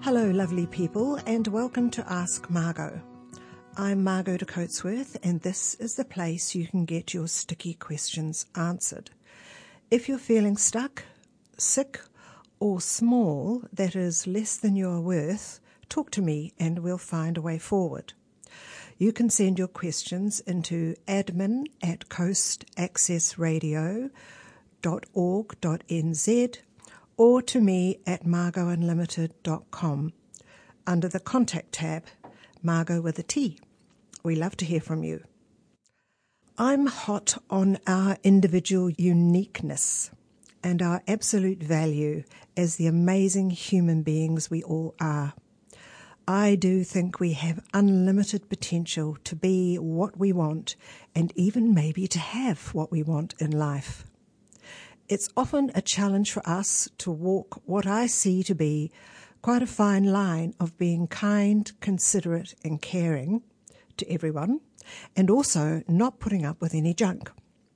Hello, lovely people, and welcome to Ask Margot. I'm Margot de Coatsworth, and this is the place you can get your sticky questions answered. If you're feeling stuck, sick, or small, that is less than you're worth, talk to me and we'll find a way forward. You can send your questions into admin@coastaccessradio.org.nz or to me at margotunlimited.com under the Contact tab, Margot with a T. We love to hear from you. I'm hot on our individual uniqueness and our absolute value as the amazing human beings we all are. I do think we have unlimited potential to be what we want and even maybe to have what we want in life. It's often a challenge for us to walk what I see to be quite a fine line of being kind, considerate and caring to everyone and also not putting up with any junk.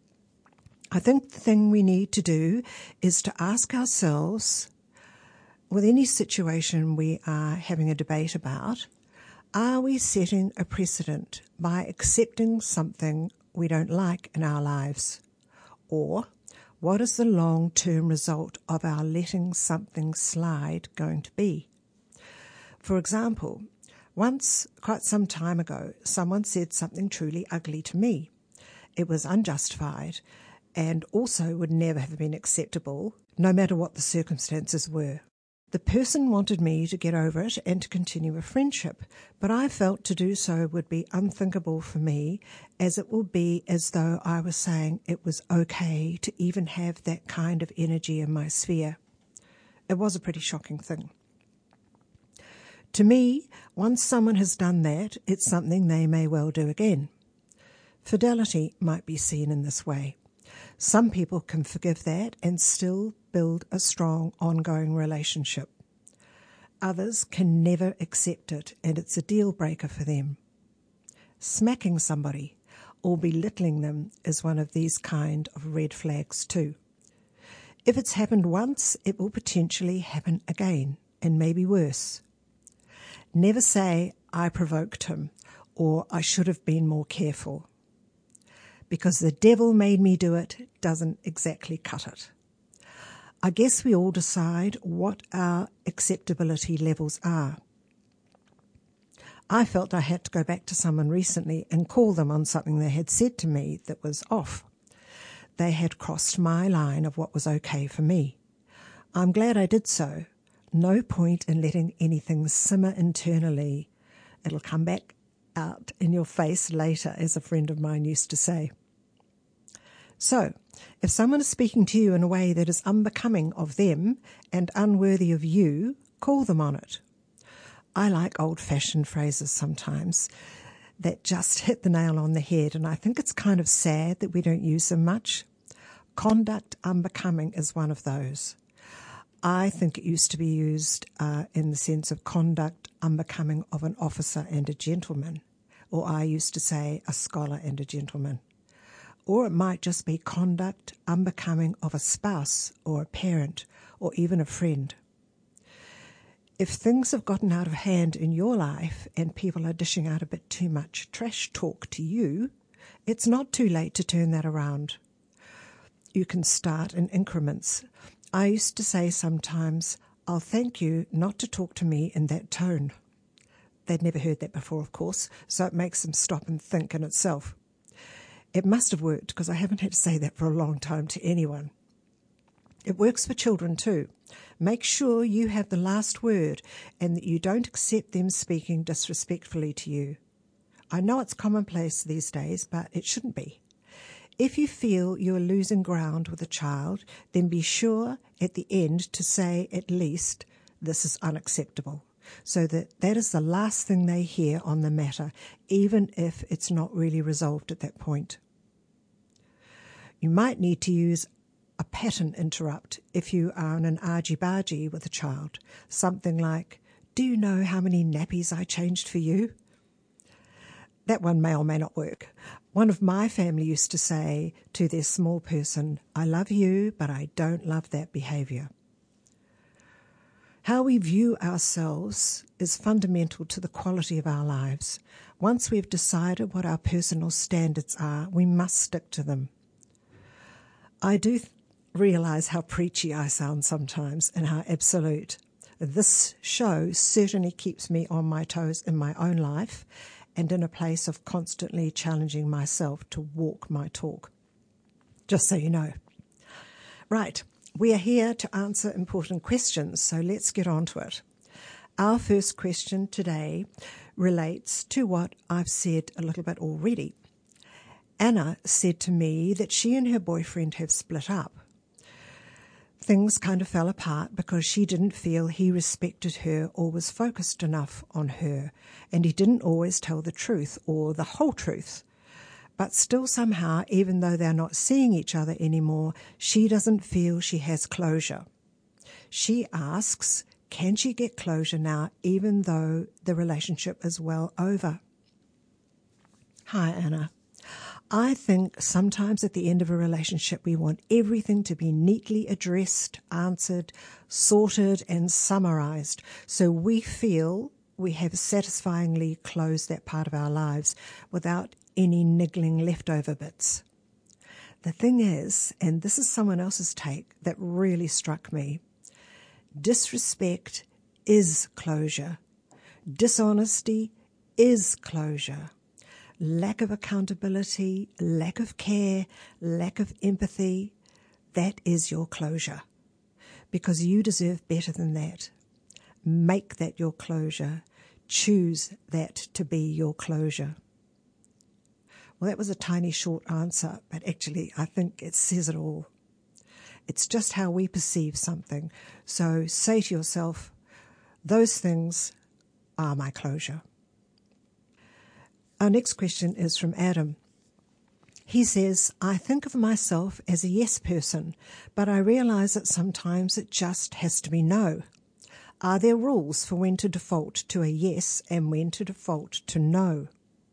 I think the thing we need to do is to ask ourselves, with any situation we are having a debate about, are we setting a precedent by accepting something we don't like in our lives? Or what is the long-term result of our letting something slide going to be? For example, once, quite some time ago, someone said something truly ugly to me. It was unjustified and also would never have been acceptable, no matter what the circumstances were. The person wanted me to get over it and to continue a friendship, but I felt to do so would be unthinkable for me, as it will be as though I was saying it was okay to even have that kind of energy in my sphere. It was a pretty shocking thing. To me, once someone has done that, it's something they may well do again. Fidelity might be seen in this way. Some people can forgive that and still build a strong, ongoing relationship. Others can never accept it, and it's a deal breaker for them. Smacking somebody or belittling them is one of these kind of red flags too. If it's happened once, it will potentially happen again, and maybe worse. Never say, I provoked him, or I should have been more careful. Because the devil made me do it doesn't exactly cut it. I guess we all decide what our acceptability levels are. I felt I had to go back to someone recently and call them on something they had said to me that was off. They had crossed my line of what was okay for me. I'm glad I did so. No point in letting anything simmer internally. It'll come back out in your face later, as a friend of mine used to say. So, if someone is speaking to you in a way that is unbecoming of them and unworthy of you, call them on it. I like old-fashioned phrases sometimes that just hit the nail on the head, and I think it's kind of sad that we don't use them much. Conduct unbecoming is one of those. I think it used to be used in the sense of conduct unbecoming of an officer and a gentleman, or I used to say a scholar and a gentleman. Or it might just be conduct unbecoming of a spouse or a parent or even a friend. If things have gotten out of hand in your life and people are dishing out a bit too much trash talk to you, it's not too late to turn that around. You can start in increments. I used to say sometimes, I'll thank you not to talk to me in that tone. They'd never heard that before, of course, so it makes them stop and think in itself. It must have worked because I haven't had to say that for a long time to anyone. It works for children too. Make sure you have the last word and that you don't accept them speaking disrespectfully to you. I know it's commonplace these days, but it shouldn't be. If you feel you are losing ground with a child, then be sure at the end to say at least, this is unacceptable, so that is the last thing they hear on the matter, even if it's not really resolved at that point. You might need to use a pattern interrupt if you are in an argy-bargy with a child. Something like, do you know how many nappies I changed for you? That one may or may not work. One of my family used to say to their small person, I love you, but I don't love that behaviour. How we view ourselves is fundamental to the quality of our lives. Once we've decided what our personal standards are, we must stick to them. I do realise how preachy I sound sometimes and how absolute. This show certainly keeps me on my toes in my own life and in a place of constantly challenging myself to walk my talk. Just so you know. Right, we are here to answer important questions, so let's get on to it. Our first question today relates to what I've said a little bit already. Anna said to me that she and her boyfriend have split up. Things kind of fell apart because she didn't feel he respected her or was focused enough on her, and he didn't always tell the truth or the whole truth. But still somehow, even though they're not seeing each other anymore, she doesn't feel she has closure. She asks, can she get closure now even though the relationship is well over? Hi, Anna. I think sometimes at the end of a relationship we want everything to be neatly addressed, answered, sorted and summarised so we feel we have satisfyingly closed that part of our lives without any niggling leftover bits. The thing is, and this is someone else's take that really struck me, disrespect is closure. Dishonesty is closure. Lack of accountability, lack of care, lack of empathy, that is your closure. Because you deserve better than that. Make that your closure. Choose that to be your closure. Well, that was a tiny short answer, but actually I think it says it all. It's just how we perceive something. So say to yourself, those things are my closure. Our next question is from Adam. He says, I think of myself as a yes person, but I realise that sometimes it just has to be no. Are there rules for when to default to a yes and when to default to no?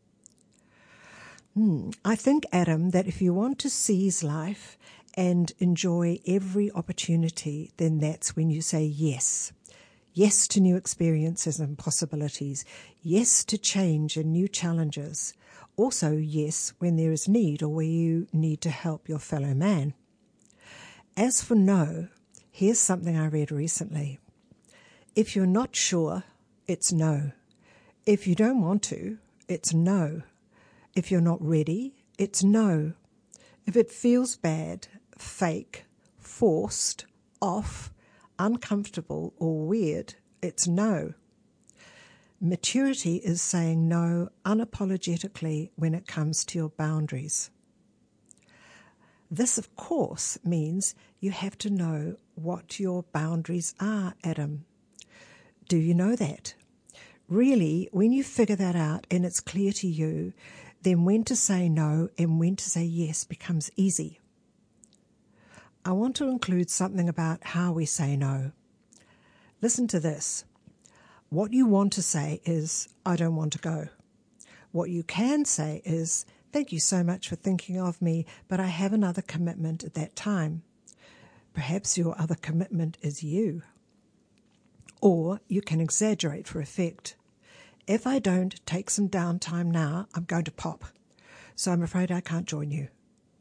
I think, Adam, that if you want to seize life and enjoy every opportunity, then that's when you say yes. Yes to new experiences and possibilities. Yes to change and new challenges. Also, yes when there is need or where you need to help your fellow man. As for no, here's something I read recently. If you're not sure, it's no. If you don't want to, it's no. If you're not ready, it's no. If it feels bad, fake, forced, off, uncomfortable or weird, it's no. Maturity is saying no unapologetically when it comes to your boundaries. This, of course, means you have to know what your boundaries are, Adam. Do you know that? Really, when you figure that out and it's clear to you, then when to say no and when to say yes becomes easy. I want to include something about how we say no. Listen to this. What you want to say is, I don't want to go. What you can say is, thank you so much for thinking of me, but I have another commitment at that time. Perhaps your other commitment is you. Or you can exaggerate for effect. If I don't take some downtime now, I'm going to pop. So I'm afraid I can't join you.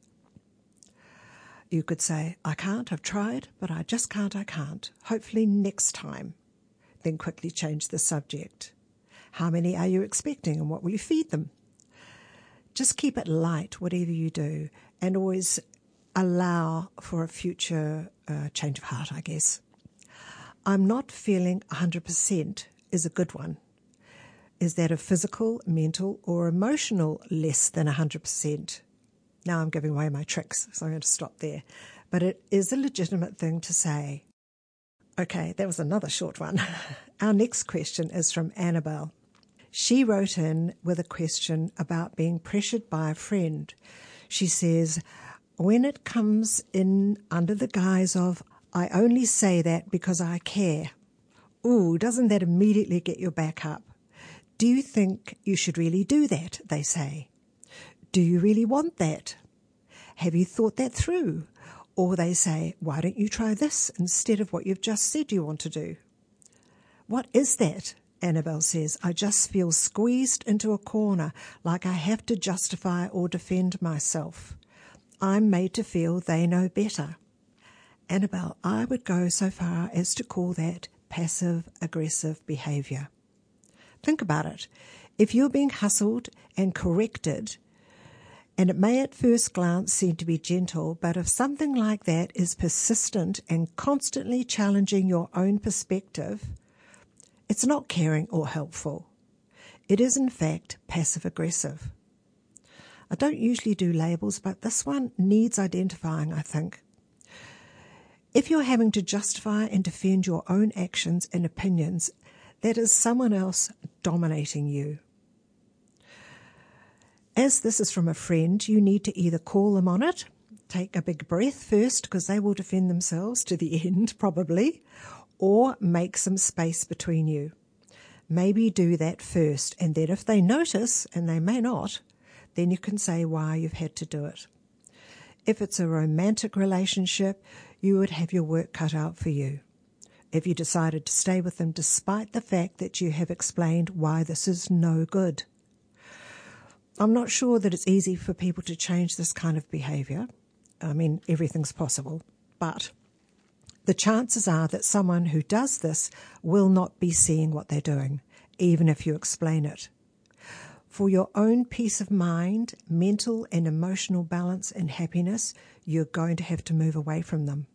You could say, I can't, I've tried, but I just can't, I can't. Hopefully next time. Then quickly change the subject. How many are you expecting and what will you feed them? Just keep it light, whatever you do, and always allow for a future change of heart, I guess. I'm not feeling 100% is a good one. Is that a physical, mental, or emotional less than 100%? Now I'm giving away my tricks, so I'm going to stop there. But it is a legitimate thing to say. Okay, that was another short one. Our next question is from Annabelle. She wrote in with a question about being pressured by a friend. She says, when it comes in under the guise of, I only say that because I care. Ooh, doesn't that immediately get your back up? Do you think you should really do that, they say? Do you really want that? Have you thought that through? Or they say, why don't you try this instead of what you've just said you want to do? What is that? Annabelle says, I just feel squeezed into a corner, like I have to justify or defend myself. I'm made to feel they know better. Annabelle, I would go so far as to call that passive-aggressive behaviour. Think about it. If you're being hustled and corrected, and it may at first glance seem to be gentle, but if something like that is persistent and constantly challenging your own perspective, it's not caring or helpful. It is, in fact, passive-aggressive. I don't usually do labels, but this one needs identifying, I think. If you're having to justify and defend your own actions and opinions, that is someone else dominating you. As this is from a friend, you need to either call them on it, take a big breath first because they will defend themselves to the end probably, or make some space between you. Maybe do that first, and then if they notice, and they may not, then you can say why you've had to do it. If it's a romantic relationship, you would have your work cut out for you. If you decided to stay with them despite the fact that you have explained why this is no good. I'm not sure that it's easy for people to change this kind of behaviour. I mean, everything's possible, but the chances are that someone who does this will not be seeing what they're doing, even if you explain it. For your own peace of mind, mental and emotional balance and happiness, you're going to have to move away from them.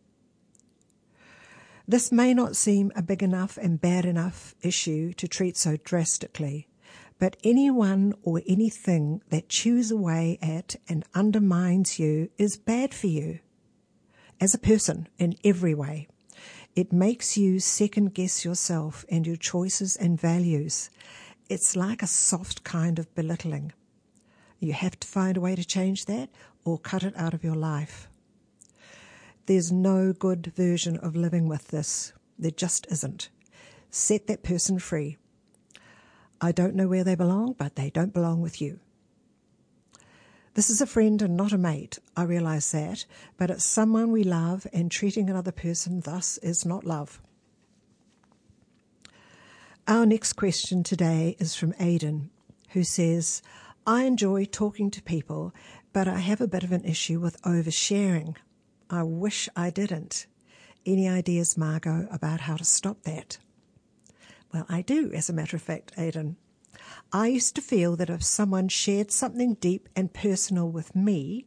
This may not seem a big enough and bad enough issue to treat so drastically, but anyone or anything that chews away at and undermines you is bad for you as a person in every way. It makes you second-guess yourself and your choices and values. It's like a soft kind of belittling. You have to find a way to change that or cut it out of your life. There's no good version of living with this. There just isn't. Set that person free. I don't know where they belong, but they don't belong with you. This is a friend and not a mate, I realise that, but it's someone we love, and treating another person thus is not love. Our next question today is from Aidan, who says, I enjoy talking to people, but I have a bit of an issue with oversharing. I wish I didn't. Any ideas, Margot, about how to stop that? Well, I do, as a matter of fact, Aidan. I used to feel that if someone shared something deep and personal with me,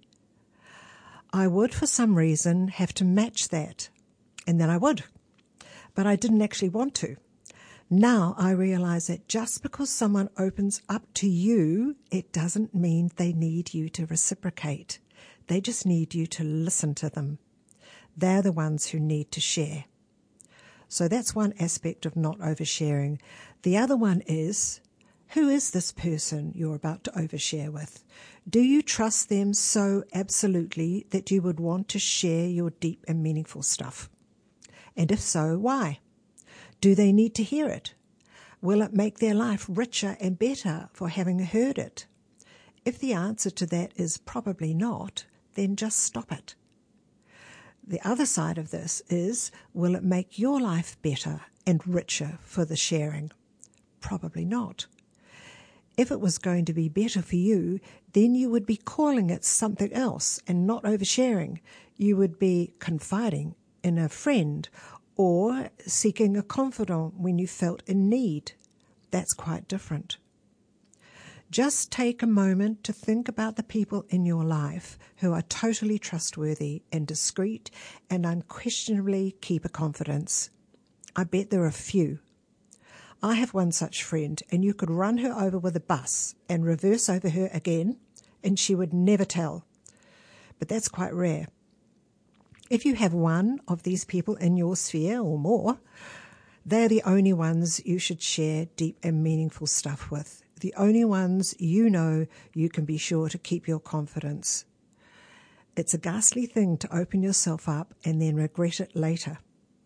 I would, for some reason, have to match that. And then I would. But I didn't actually want to. Now I realise that just because someone opens up to you, it doesn't mean they need you to reciprocate. They just need you to listen to them. They're the ones who need to share. So that's one aspect of not oversharing. The other one is, who is this person you're about to overshare with? Do you trust them so absolutely that you would want to share your deep and meaningful stuff? And if so, why? Do they need to hear it? Will it make their life richer and better for having heard it? If the answer to that is probably not, then just stop it. The other side of this is, will it make your life better and richer for the sharing? Probably not. If it was going to be better for you, then you would be calling it something else and not oversharing. You would be confiding in a friend or seeking a confidant when you felt in need. That's quite different. Just take a moment to think about the people in your life who are totally trustworthy and discreet and unquestionably keep a confidence. I bet there are few. I have one such friend, and you could run her over with a bus and reverse over her again, and she would never tell. But that's quite rare. If you have one of these people in your sphere or more, they're the only ones you should share deep and meaningful stuff with. The only ones you know you can be sure to keep your confidence. It's a ghastly thing to open yourself up and then regret it later.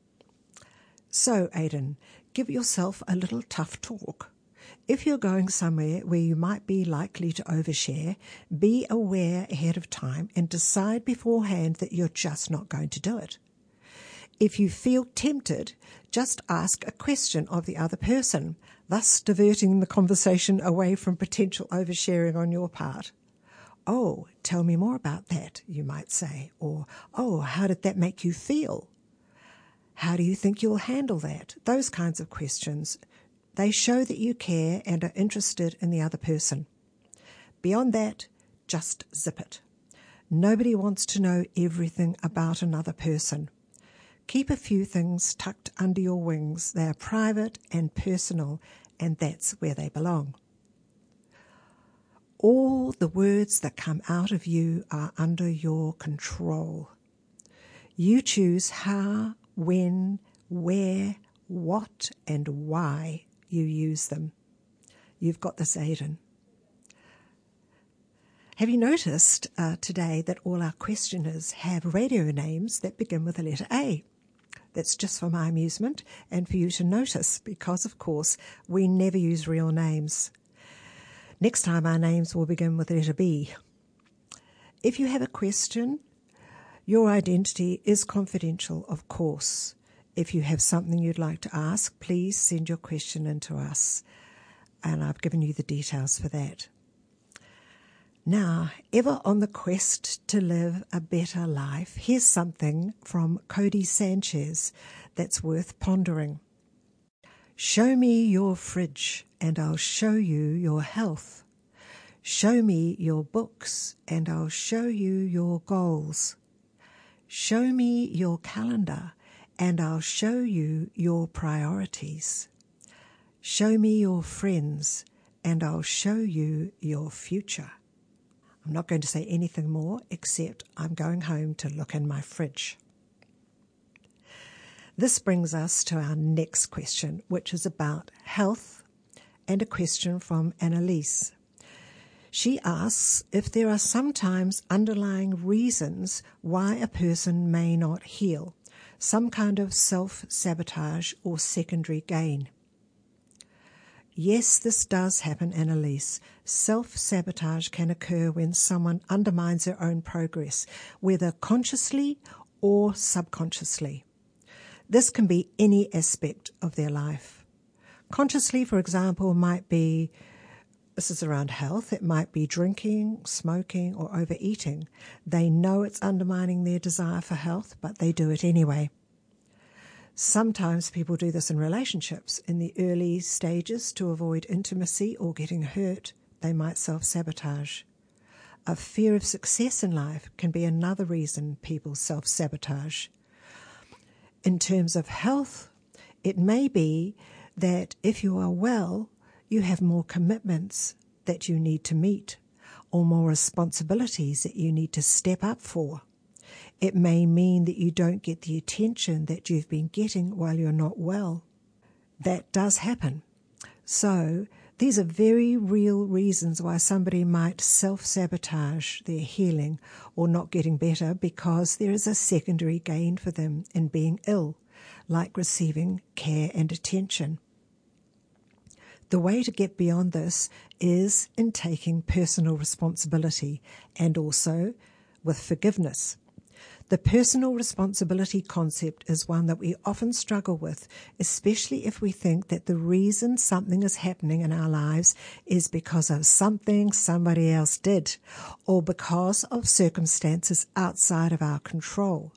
So, Aidan, give yourself a little tough talk. If you're going somewhere where you might be likely to overshare, be aware ahead of time and decide beforehand that you're just not going to do it. If you feel tempted, just ask a question of the other person, thus diverting the conversation away from potential oversharing on your part. "Oh, tell me more about that," you might say. Or, "Oh, how did that make you feel? How do you think you'll handle that?" Those kinds of questions. They show that you care and are interested in the other person. Beyond that, just zip it. Nobody wants to know everything about another person. Keep a few things tucked under your wings. They are private and personal, and that's where they belong. All the words that come out of you are under your control. You choose how, when, where, what, and why you use them. You've got this, Aidan. Have you noticed today that all our questioners have radio names that begin with the letter A? That's just for my amusement and for you to notice because, of course, we never use real names. Next time our names will begin with the letter B. If you have a question, your identity is confidential, of course. If you have something you'd like to ask, please send your question in to us. And I've given you the details for that. Now, ever on the quest to live a better life, here's something from Cody Sanchez that's worth pondering. Show me your fridge and I'll show you your health. Show me your books and I'll show you your goals. Show me your calendar and I'll show you your priorities. Show me your friends and I'll show you your future. I'm not going to say anything more except I'm going home to look in my fridge. This brings us to our next question, which is about health, and a question from Annalise. She asks if there are sometimes underlying reasons why a person may not heal, some kind of self-sabotage or secondary gain. Yes, this does happen, Annalise. Self-sabotage can occur when someone undermines their own progress, whether consciously or subconsciously. This can be any aspect of their life. Consciously, for example, might be, this is around health, it might be drinking, smoking, or overeating. They know it's undermining their desire for health, but they do it anyway. Sometimes people do this in relationships. In the early stages, to avoid intimacy or getting hurt, they might self-sabotage. A fear of success in life can be another reason people self-sabotage. In terms of health, it may be that if you are well, you have more commitments that you need to meet or more responsibilities that you need to step up for. It may mean that you don't get the attention that you've been getting while you're not well. That does happen. So these are very real reasons why somebody might self-sabotage their healing or not getting better, because there is a secondary gain for them in being ill, like receiving care and attention. The way to get beyond this is in taking personal responsibility and also with forgiveness. The personal responsibility concept is one that we often struggle with, especially if we think that the reason something is happening in our lives is because of something somebody else did or because of circumstances outside of our control.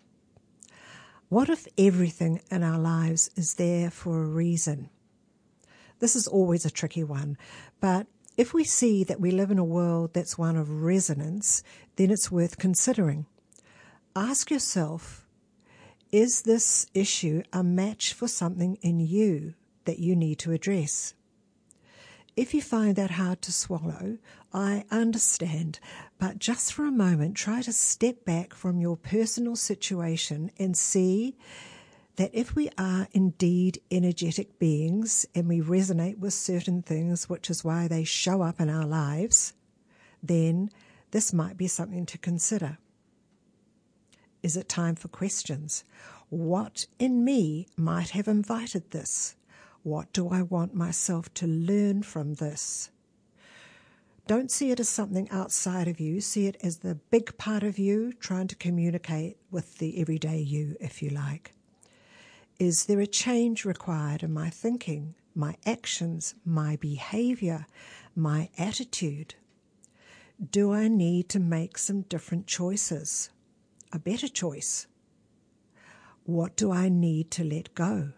What if everything in our lives is there for a reason? This is always a tricky one, but if we see that we live in a world that's one of resonance, then it's worth considering. Ask yourself, is this issue a match for something in you that you need to address? If you find that hard to swallow, I understand, but just for a moment, try to step back from your personal situation and see that if we are indeed energetic beings and we resonate with certain things, which is why they show up in our lives, then this might be something to consider. Is it time for questions? What in me might have invited this? What do I want myself to learn from this? Don't see it as something outside of you. See it as the big part of you trying to communicate with the everyday you, if you like. Is there a change required in my thinking, my actions, my behavior, my attitude? Do I need to make some different choices? A better choice? What do I need to let go?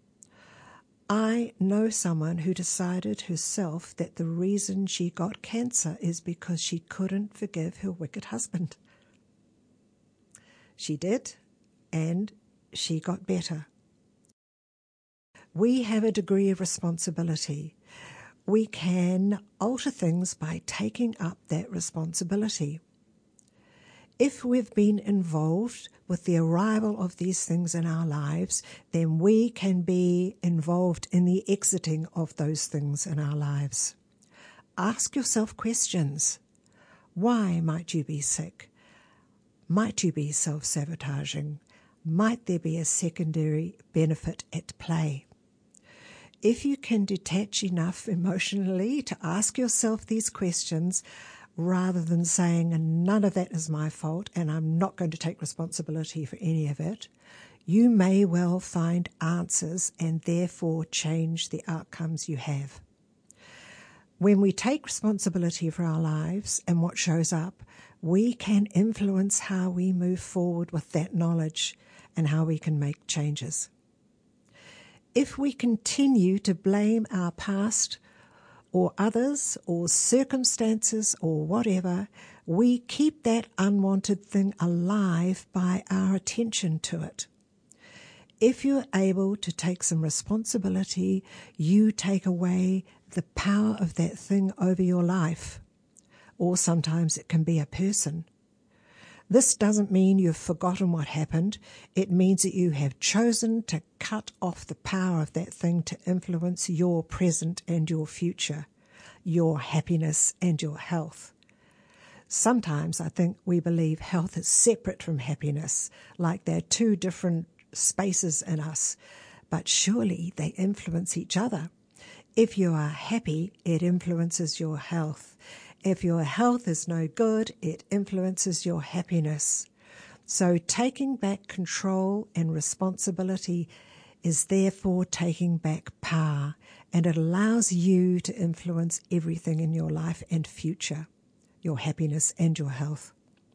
I know someone who decided herself that the reason she got cancer is because she couldn't forgive her wicked husband. She did, and she got better. We have a degree of responsibility. We can alter things by taking up that responsibility. If we've been involved with the arrival of these things in our lives, then we can be involved in the exiting of those things in our lives. Ask yourself questions. Why might you be sick? Might you be self-sabotaging? Might there be a secondary benefit at play? If you can detach enough emotionally to ask yourself these questions, rather than saying, none of that is my fault and I'm not going to take responsibility for any of it, you may well find answers and therefore change the outcomes you have. When we take responsibility for our lives and what shows up, we can influence how we move forward with that knowledge and how we can make changes. If we continue to blame our past or others or circumstances or whatever, we keep that unwanted thing alive by our attention to it. If you're able to take some responsibility, you take away the power of that thing over your life. Or sometimes it can be a person. This doesn't mean you've forgotten what happened. It means that you have chosen to cut off the power of that thing to influence your present and your future, your happiness and your health. Sometimes I think we believe health is separate from happiness, like they're two different spaces in us, but surely they influence each other. If you are happy, it influences your health. If your health is no good, it influences your happiness. So taking back control and responsibility is therefore taking back power, and it allows you to influence everything in your life and future, your happiness and your health.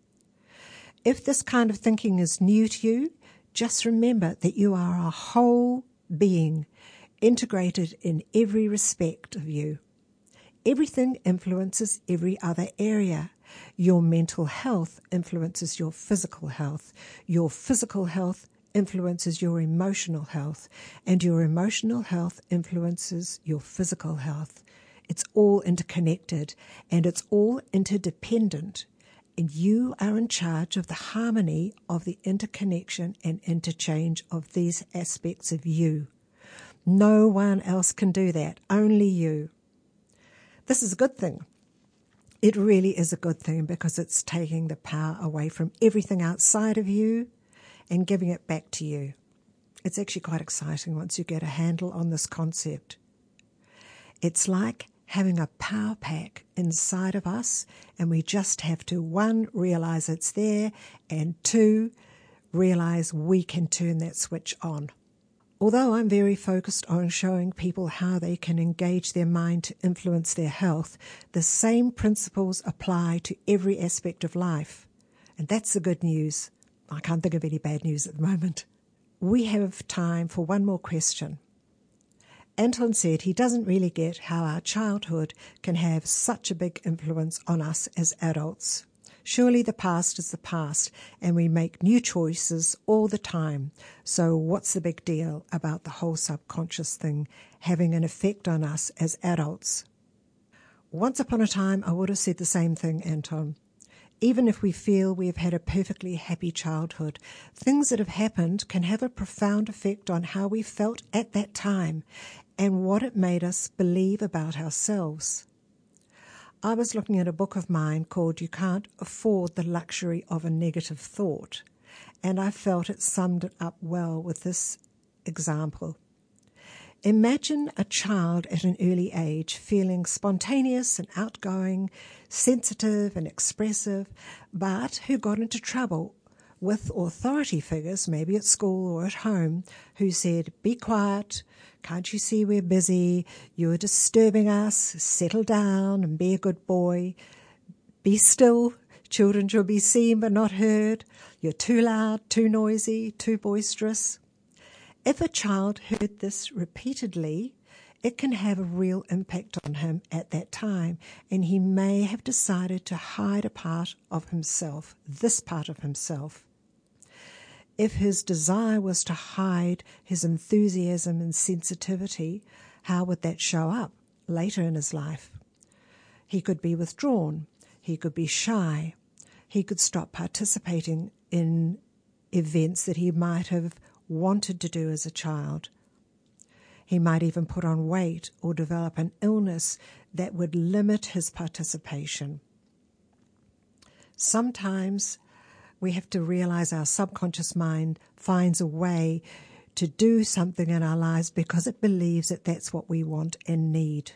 If this kind of thinking is new to you, just remember that you are a whole being, integrated in every respect of you. Everything influences every other area. Your mental health influences your physical health. Your physical health influences your emotional health. And your emotional health influences your physical health. It's all interconnected and it's all interdependent. And you are in charge of the harmony of the interconnection and interchange of these aspects of you. No one else can do that, only you. This is a good thing. It really is a good thing because it's taking the power away from everything outside of you and giving it back to you. It's actually quite exciting once you get a handle on this concept. It's like having a power pack inside of us, and we just have to, 1, realize it's there, and 2, realize we can turn that switch on. Although I'm very focused on showing people how they can engage their mind to influence their health, the same principles apply to every aspect of life. And that's the good news. I can't think of any bad news at the moment. We have time for one more question. Anton said he doesn't really get how our childhood can have such a big influence on us as adults. Surely the past is the past, and we make new choices all the time. So what's the big deal about the whole subconscious thing having an effect on us as adults? Once upon a time, I would have said the same thing, Anton. Even if we feel we have had a perfectly happy childhood, things that have happened can have a profound effect on how we felt at that time and what it made us believe about ourselves. I was looking at a book of mine called You Can't Afford the Luxury of a Negative Thought, and I felt it summed it up well with this example. Imagine a child at an early age feeling spontaneous and outgoing, sensitive and expressive, but who got into trouble with authority figures, maybe at school or at home, who said, "Be quiet, can't you see we're busy, you're disturbing us, settle down and be a good boy, be still, children shall be seen but not heard, you're too loud, too noisy, too boisterous." If a child heard this repeatedly, it can have a real impact on him at that time, and he may have decided to hide a part of himself, this part of himself. If his desire was to hide his enthusiasm and sensitivity, how would that show up later in his life? He could be withdrawn, he could be shy, he could stop participating in events that he might have wanted to do as a child. He might even put on weight or develop an illness that would limit his participation. Sometimes we have to realize our subconscious mind finds a way to do something in our lives because it believes that that's what we want and need.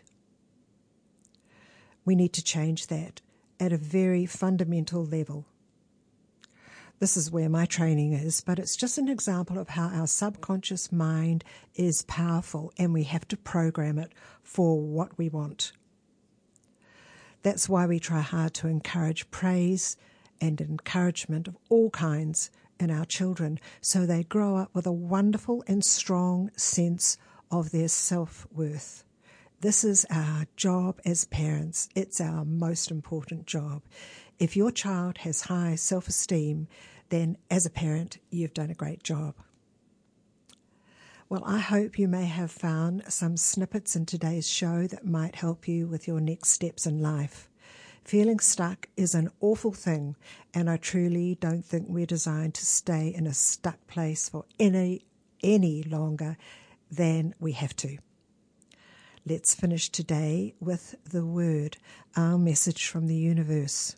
We need to change that at a very fundamental level. This is where my training is, but it's just an example of how our subconscious mind is powerful and we have to program it for what we want. That's why we try hard to encourage praise and encouragement of all kinds in our children so they grow up with a wonderful and strong sense of their self-worth. This is our job as parents. It's our most important job. If your child has high self-esteem, then as a parent, you've done a great job. Well, I hope you may have found some snippets in today's show that might help you with your next steps in life. Feeling stuck is an awful thing, and I truly don't think we're designed to stay in a stuck place for any longer than we have to. Let's finish today with the Word, our message from the universe.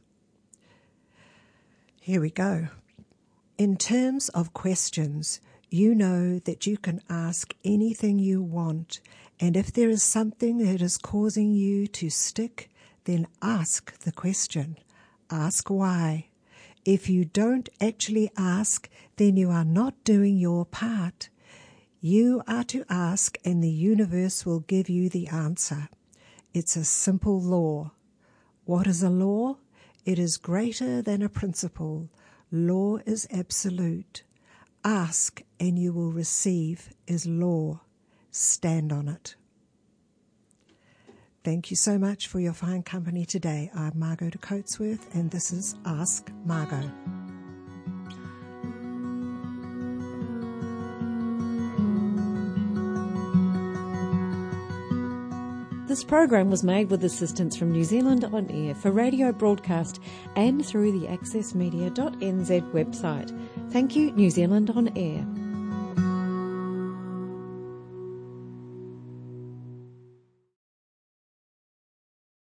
Here we go. In terms of questions, you know that you can ask anything you want, and if there is something that is causing you to stick, then ask the question. Ask why. If you don't actually ask, then you are not doing your part. You are to ask, and the universe will give you the answer. It's a simple law. What is a law? It is greater than a principle. Law is absolute. Ask and you will receive is law. Stand on it. Thank you so much for your fine company today. I'm Margot de Coatsworth, and this is Ask Margot. This program was made with assistance from New Zealand On Air for radio broadcast and through the accessmedia.nz website. Thank you, New Zealand On Air.